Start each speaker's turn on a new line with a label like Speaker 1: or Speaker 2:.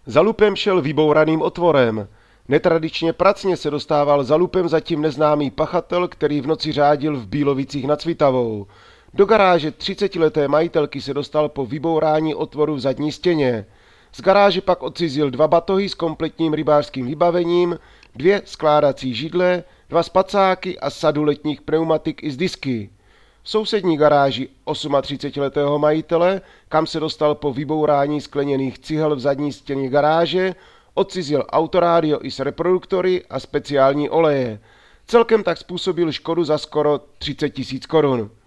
Speaker 1: Za lupem šel vybouraným otvorem. Netradičně pracně se dostával za lupem zatím neznámý pachatel, který v noci řádil v Bílovicích nad Svitavou. Do garáže 30leté majitelky se dostal po vybourání otvoru v zadní stěně. Z garáže pak odcizil 2 batohy s kompletním rybářským vybavením, 2 skládací židle, 2 spacáky a sadu letních pneumatik i z disky. V sousední garáži 38letého majitele, kam se dostal po vybourání skleněných cihel v zadní stěně garáže, odcizil autorádio i s reproduktory a speciální oleje. Celkem tak způsobil škodu za skoro 30 000 korun.